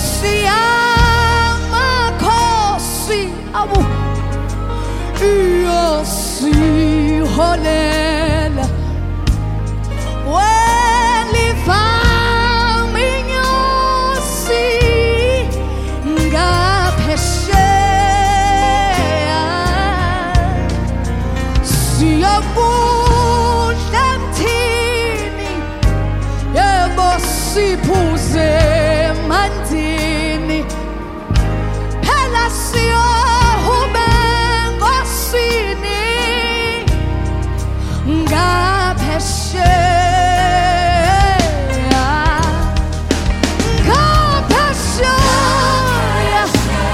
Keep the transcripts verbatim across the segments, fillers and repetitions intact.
Nkosi yamakhosi awu iyosiholela welivama inyosi ngaphesheya siyakudla mthini yebo siphuze manzini phela siyohube ngosini ngaphesheya ngaphesheya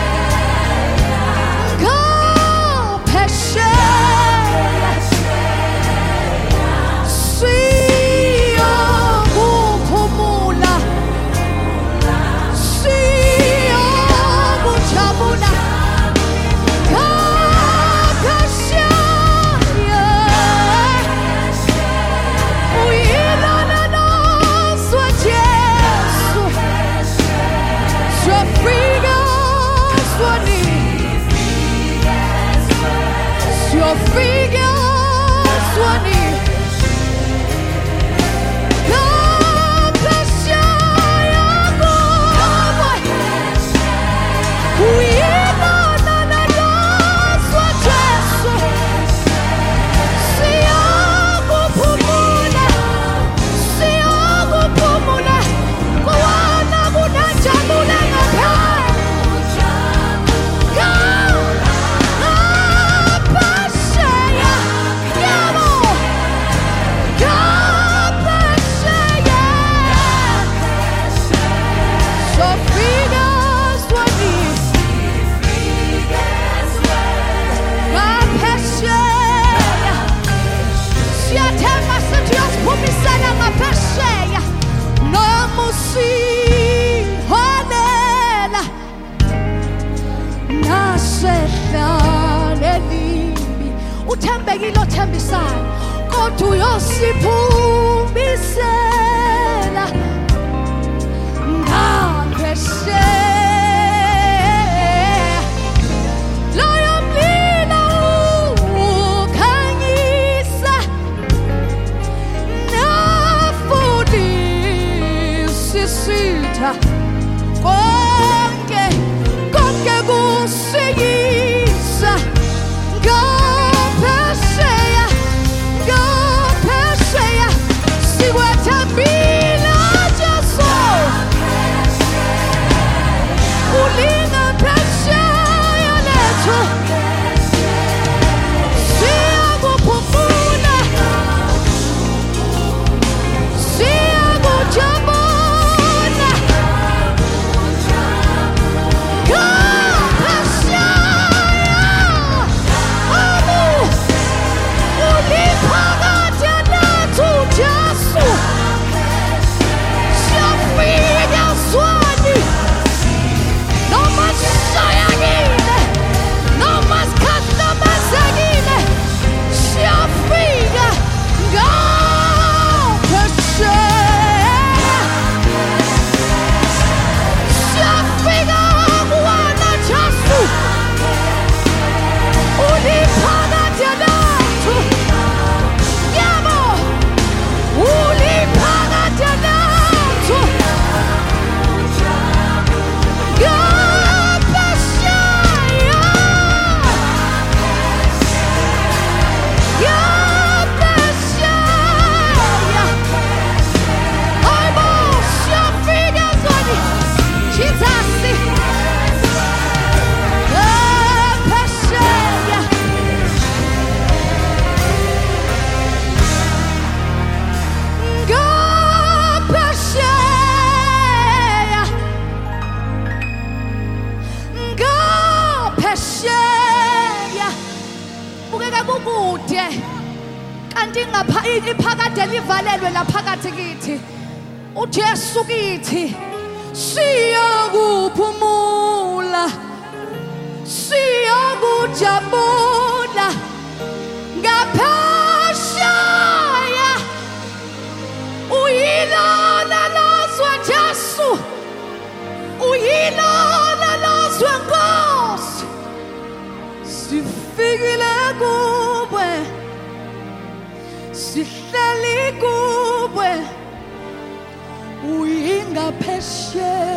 ngaphesheya siyokuphumula siyokujabula ngaphesheya uyilona noswa Jesu siyofika swani siyofika swani ngaphesheya kuwe uyilona noswa Jesu siyokuphumula siyokuphumula kuwona kunajabula ngaphesheya ngaphesheya yebo ngaphesheya sofika swani ngaphesheya siyathemba sithi uyasiphumisela ngaphesheya noma usiholela nasehlalenimbi uthembekile othembisayo kodwa uyosiphumisela ngaphesheya loyo mlilo ukhanyisa nafunisisitha konke konke kusiyisa ngaphesheya ngaphesheya sikwethembile Jesu ulinga phesheya lethu siyakuphumula siyakujabula ngaphesheya amu uliphakade lethu Jesu siyafika swani noma sishayekile noma sikhahlumezekile siyafika ngaphesheya siyafika kuwona Jesu uliphakade lethu yebo uliphakade lethu ngaphesheya ngaphesheya hayibo siyafika swani Jesus ngaphesheya ngaphesheya ngaphesheya bukeka kukude kanti ngapha iphakade livalelwe laphakathi kithi uJesu kithi siyakuphumula siyakujabula ngaphesheya uyilona noswa Jesu uyi zihleli kuwe uyingaphesheya